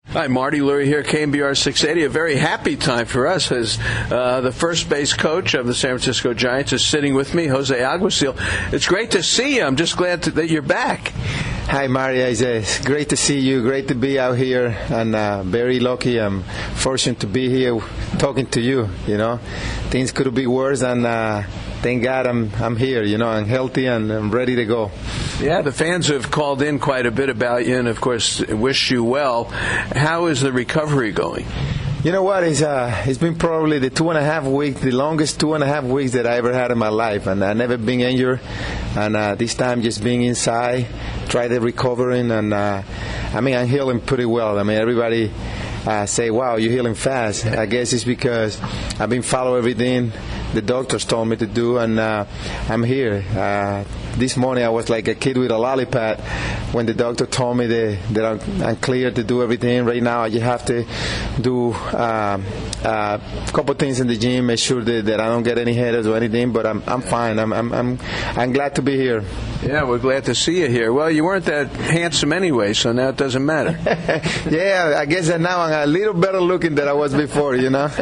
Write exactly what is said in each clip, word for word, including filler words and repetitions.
Hi, Marty Lurie here, K M B R six eighty. A very happy time for us as uh, the first base coach of the San Francisco Giants is sitting with me, Jose Alguacil. It's great to see you. I'm just glad to, that you're back. Hi, Mario. It's great to see you. Great to be out here, and uh, very lucky. I'm fortunate to be here talking to you. You know, things could be worse, and uh, thank God I'm I'm here. You know, I'm healthy and I'm ready to go. Yeah, the fans have called in quite a bit about you, and of course, wish you well. How is the recovery going? You know what? It's uh, it's been probably the two and a half weeks, the longest two and a half weeks that I ever had in my life, and I never been injured. And uh, this time, just being inside, try to recovering, and uh, I mean, I'm healing pretty well. I mean, everybody uh, say, "Wow, you're healing fast." I guess it's because I've been following everything the doctors told me to do, and uh, I'm here. Uh, this morning, I was like a kid with a lollipop when the doctor told me that, that I'm, I'm clear to do everything. Right now, I just have to do uh, uh, a couple things in the gym, make sure that, that I don't get any headaches or anything. But I'm I'm fine. I'm I'm I'm, I'm glad to be here. Yeah, we're glad to see you here. Well, you weren't that handsome anyway, so now it doesn't matter. Yeah, I guess that now I'm a little better looking than I was before, you know.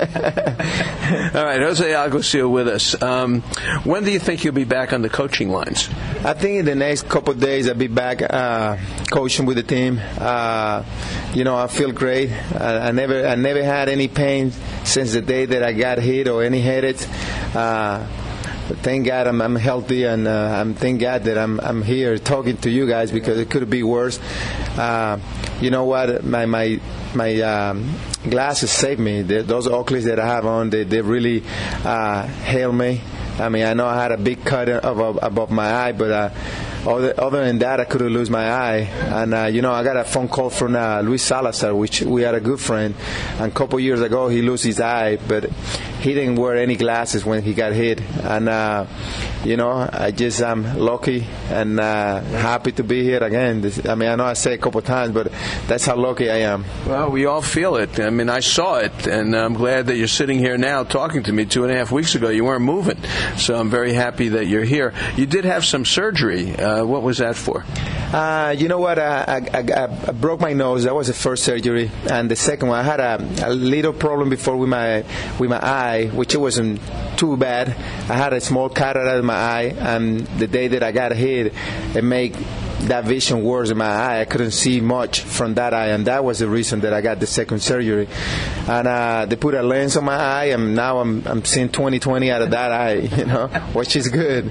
All right, Jose Alguacil with us. Um, when do you think you'll be back on the coaching lines? I think in the next couple of days I'll be back uh, coaching with the team. Uh, you know, I feel great. I, I never I never had any pain since the day that I got hit or any headaches. Uh, Thank God I'm, I'm healthy, and uh, I'm thank God that I'm I'm here talking to you guys, because it could be worse. Uh, you know what? My my my um, glasses saved me. The, those Oakleys that I have on, they they really uh, helped me. I mean, I know I had a big cut above, above my eye, but uh, other, other than that, I couldn't lose my eye. And, uh, you know, I got a phone call from uh, Luis Salazar, which we had a good friend. And a couple years ago, he lost his eye, but he didn't wear any glasses when he got hit. And, uh, you know, I just am lucky and uh, happy to be here again. This, I mean, I know I say it a couple times, but that's how lucky I am. Well, we all feel it. I mean, I saw it, and I'm glad that you're sitting here now talking to me. Two and a half weeks ago, you weren't moving. So I'm very happy that you're here. You did have some surgery. Uh, what was that for? Uh, you know what? I, I, I, I broke my nose. That was the first surgery, and the second one, I had a, a little problem before with my with my eye, which it wasn't too bad. I had a small cataract in my eye, and the day that I got hit, it made that vision worse in my eye. I couldn't see much from that eye, and that was the reason that I got the second surgery. And uh, they put a lens on my eye, and now I'm I'm seeing twenty twenty out of that eye, you know, which is good.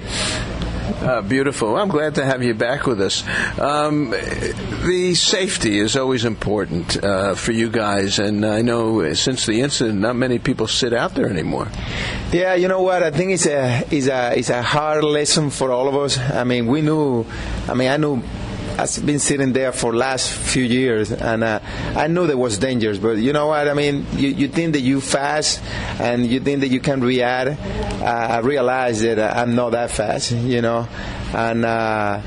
Uh, beautiful. I'm glad to have you back with us. Um, the safety is always important uh, for you guys, and I know since the incident, not many people sit out there anymore. Yeah, you know what? I think it's a it's a it's a hard lesson for all of us. I mean, we knew. I mean, I knew. I've been sitting there for the last few years, and uh, I knew there was dangers. But you know what? I mean, you, you think that you fast, and you think that you can react. Uh, I realized that I'm not that fast, you know, and uh,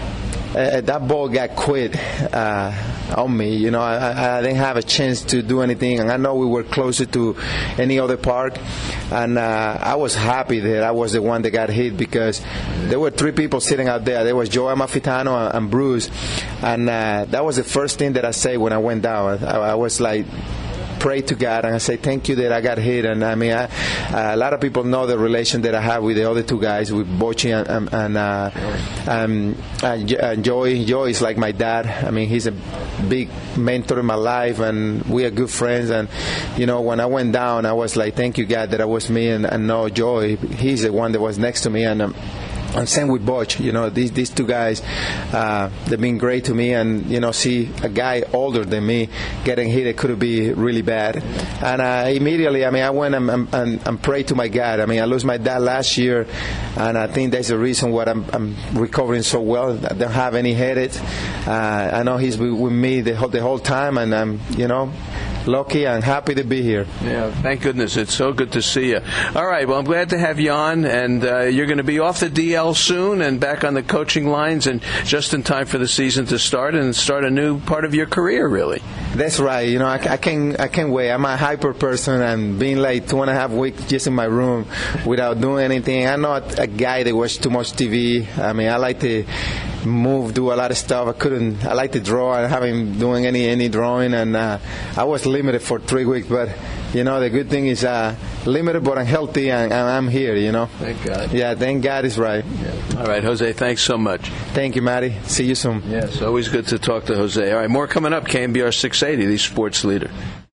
uh, that ball got quit uh, on me. You know, I, I didn't have a chance to do anything, and I know we were closer to any other park. And uh, I was happy that I was the one that got hit, because there were three people sitting out there. There was Joe Amalfitano and, and Bruce. And uh, that was the first thing that I said when I went down. I, I was like, pray to God, and I say thank you that I got hit. And I mean, I, uh, a lot of people know the relation that I have with the other two guys, with Bochy and and, uh, um, and Joey. Joey is like my dad. I mean, he's a big mentor in my life, and we are good friends. And you know, when I went down, I was like, thank you God that I was me, and, and no Joey. He's the one that was next to me, and. Um, And same with Butch, you know, these these two guys, uh, they've been great to me. And, you know, see a guy older than me getting hit, it could be really bad. And uh, immediately, I mean, I went and, and, and prayed to my God. I mean, I lost my dad last year, and I think that's the reason why I'm, I'm recovering so well. I don't have any headaches. Uh, I know he's with me the whole, the whole time, and I'm, you know, lucky and happy to be here. Yeah, thank goodness. It's so good to see you. All right, well, I'm glad to have you on, and uh, you're going to be off the D L soon and back on the coaching lines, and just in time for the season to start and start a new part of your career, really. That's right. You know, I, I can't I can't wait. I'm a hyper person, and being like two and a half weeks just in my room without doing anything. I'm not a guy that watches too much T V. I mean, I like to move, do a lot of stuff. I couldn't. I like to draw. I haven't doing any any drawing, and uh, I was limited for three weeks, but you know, the good thing is uh, limited, but I'm healthy, and, and I'm here. You know. Thank God. Yeah, thank God is right. Yeah. All right, Jose. Thanks so much. Thank you, Matty. See you soon. Yes, always good to talk to Jose. All right, more coming up. K N B R six eighty, the sports leader.